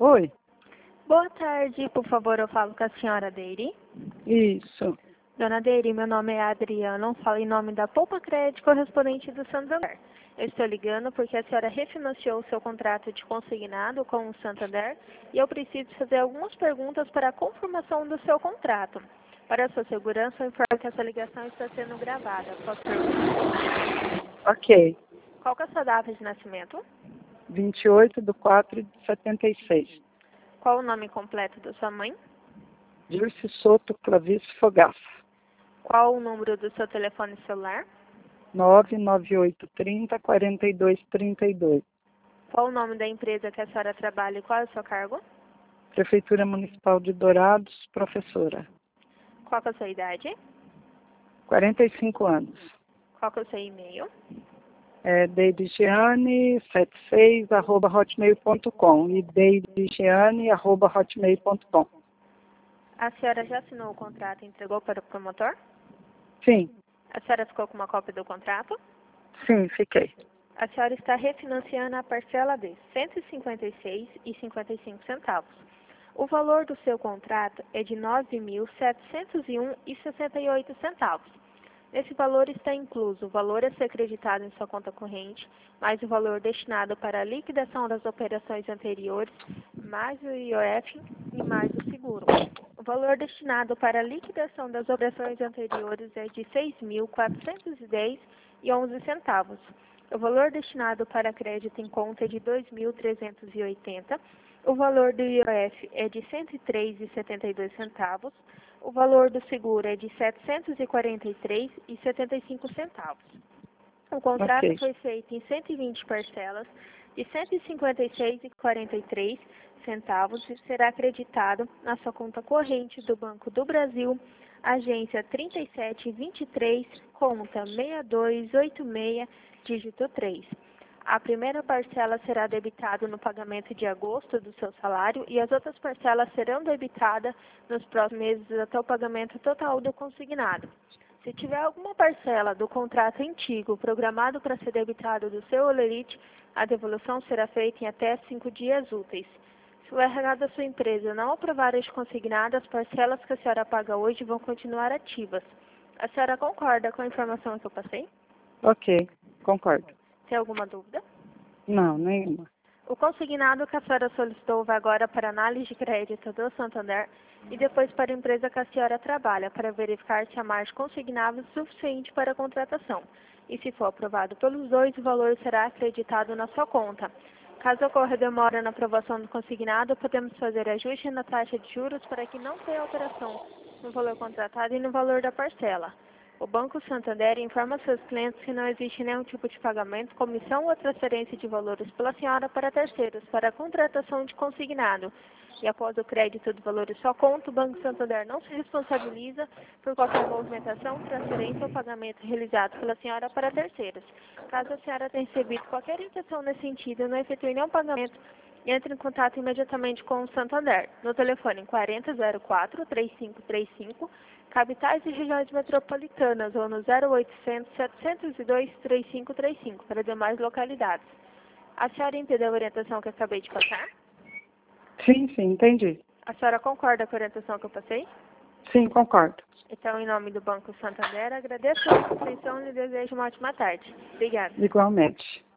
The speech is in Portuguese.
Oi, Boa tarde, por favor, eu falo com a senhora Deire. isso. Dona Deire, meu nome é Adriana, falo em nome da Poupa Crédito correspondente do Santander. Eu estou ligando porque a senhora refinanciou o seu contrato de consignado com o Santander e eu preciso fazer algumas perguntas para a confirmação do seu contrato. Para a sua segurança, eu informo que essa ligação está sendo gravada. Posso perguntar? Ok. Qual que é a sua data de nascimento? 28/4/76. Qual o nome completo da sua mãe? Dirce Soto Clavice Fogaça. Qual o número do seu telefone celular? 99830-4232. Qual o nome da empresa que a senhora trabalha e qual é o seu cargo? Prefeitura Municipal de Dourados, professora. Qual que é a sua idade? 45 anos. Qual que é o seu e-mail? deidigiane76@hotmail.com e deidigiane@hotmail.com. A senhora já assinou o contrato e entregou para o promotor? Sim, A senhora ficou com uma cópia do contrato? sim, fiquei. A senhora está refinanciando a parcela de R$ 156,55. O valor do seu contrato é de R$ 9.701,68. Nesse valor está incluso o valor a ser acreditado em sua conta corrente, mais o valor destinado para a liquidação das operações anteriores, mais o IOF e mais o seguro. O valor destinado para a liquidação das operações anteriores é de R$ 6.410,11. O valor destinado para crédito em conta é de R$ 2.380. O valor do IOF é de R$ 103,72. O valor do seguro é de R$ 743,75. O contrato Ok. foi feito em 120 parcelas de R$ 156,43 e será acreditado na sua conta corrente do Banco do Brasil, agência 3723, conta 6286, dígito 3. A primeira parcela será debitada no pagamento de agosto do seu salário e as outras parcelas serão debitadas nos próximos meses até o pagamento total do consignado. Se tiver alguma parcela do contrato antigo programado para ser debitado do seu holerite, a devolução será feita em até 5 dias úteis. Se o RH da sua empresa não aprovar este consignado, as parcelas que a senhora paga hoje vão continuar ativas. A senhora concorda com a informação que eu passei? Ok, concordo. Tem alguma dúvida? Não, nenhuma. O consignado que a senhora solicitou vai agora para análise de crédito do Santander e depois para a empresa que a senhora trabalha, para verificar se a margem consignável é suficiente para a contratação. E se for aprovado pelos dois, o valor será acreditado na sua conta. Caso ocorra demora na aprovação do consignado, podemos fazer ajuste na taxa de juros para que não tenha alteração no valor contratado e no valor da parcela. O Banco Santander informa seus clientes que não existe nenhum tipo de pagamento, comissão ou transferência de valores pela senhora para terceiros para a contratação de consignado. E após o crédito do valor em sua conta, o Banco Santander não se responsabiliza por qualquer movimentação, transferência ou pagamento realizado pela senhora para terceiros. Caso a senhora tenha recebido qualquer intenção nesse sentido, não efetue nenhum pagamento, entre em contato imediatamente com o Santander, no telefone 4004-3535, capitais e regiões metropolitanas, ou no 0800-702-3535, para demais localidades. A senhora entendeu a orientação que eu acabei de passar? Sim, entendi. A senhora concorda com a orientação que eu passei? Sim, concordo. Então, em nome do Banco Santander, agradeço a sua atenção e lhe desejo uma ótima tarde. Obrigada. Igualmente.